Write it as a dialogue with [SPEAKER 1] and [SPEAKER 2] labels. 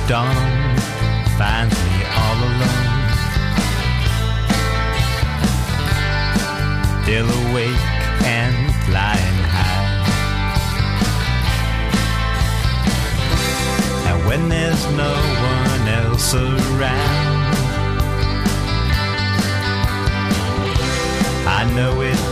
[SPEAKER 1] dawn finds me all alone, still awake and flying high. And when there's no one else around, I know it's